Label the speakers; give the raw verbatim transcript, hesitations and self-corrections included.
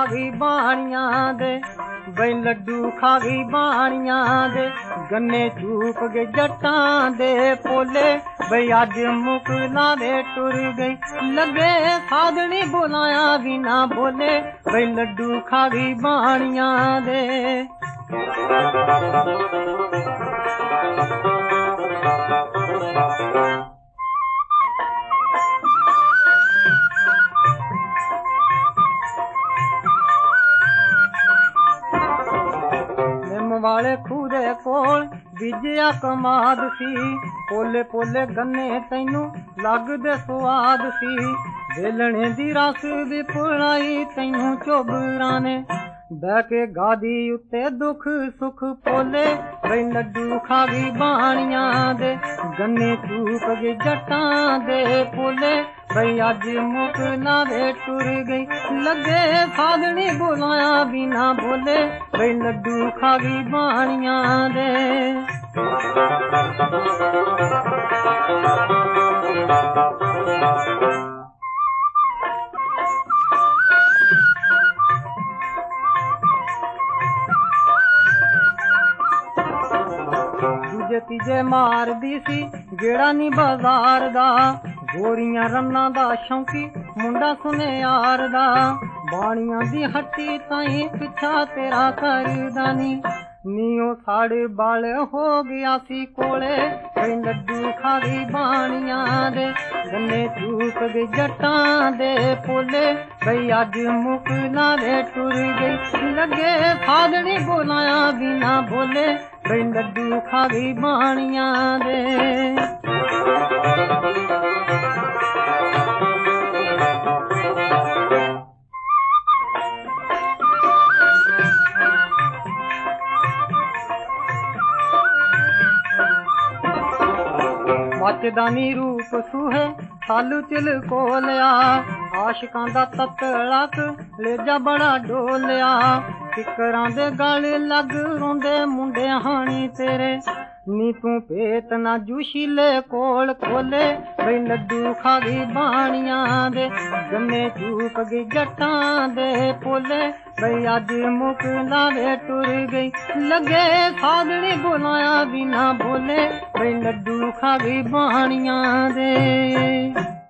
Speaker 1: खा गई बाणियां दे बई लड्डू खा गई बाणियां दे गन्ने चूक गए जट्टां दे पोले बई अज मुकला दे टुर गई लगे साधनी बुलाया बिना बोले बई लड्डू खा गई बाणियां दे। वाले खूह दे कोल बीजिया कमाद सी पोले पोले गन्ने तैनू लगदे स्वाद सी बेलणे दी रस भी पुलाई तैनू चोबरां ने बह के गादी उत्ते दुख सुख पोले बई लड्डू खा गई बाणियां दे गन्ने चूक गए जट्टां दे पोले बई अज मुकला दे टुर गई लगे साधनी बुलाया बिना बोले बई लड्डू खा गई बाणियां दे। दूजे तीजे मार दी सी गेड़ा नी बाजार दा गोरियां रन्ना दा शौकी मुंडा सुने यार दा बाणियां दी हट्टी ताई पिछा तेरा करदा नी नीओ साढ़े बाल हो गया सी कोले बई लड्डू खा गई बाणियां दे गन्ने चूक गए जट्टां दे पोले बई अज मुकला दे टुर गई लगे साधनी बुलाया बिना बोले बई लड्डू खा गई बाणियां दे। मचदानी रूप सूहे सालू चिल कोलिया आशिकां दा ततड़क लेजा बड़ा डोलिया फिकरां दे गल लग रोंदे मुंडे हानी तेरे नी तू पेत ना जुशीले कोल खोले बई लड्डू खा गई बाणियां दे गन्ने चूक गई जट्टां दे पोले बई अज मुकला दे टुर गई लगे साधनी बुलाया बिना बोले बई लड्डू खा गई बाणियां दे।